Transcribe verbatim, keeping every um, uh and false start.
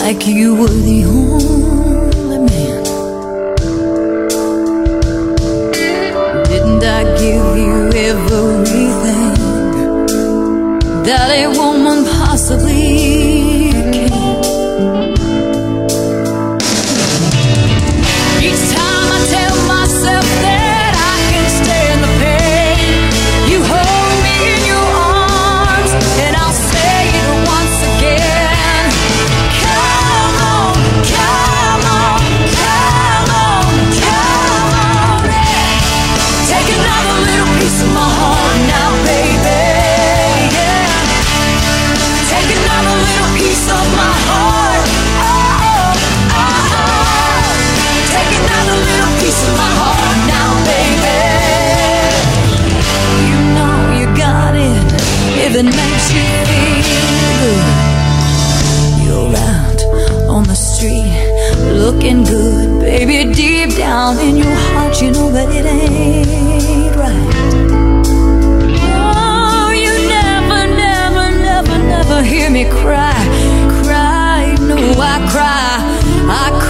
like you were the only man. Didn't I give you everything that a woman possibly can? Each time I tell myself that I can stand the pain, you hold me in your arms, and I'll say it once again. Come on, come on, come on, come on, yeah. Take another little piece of my heart now, baby, yeah. Take another little piece of my heart, oh, oh, oh. Take another little piece of my heart now, baby. You know you got it if it makes you feel good. You're out on the street looking good, baby. Deep down in your heart you know that it ain't right. Oh, you never, never, never, never hear me cry, cry. No, I cry, I cry.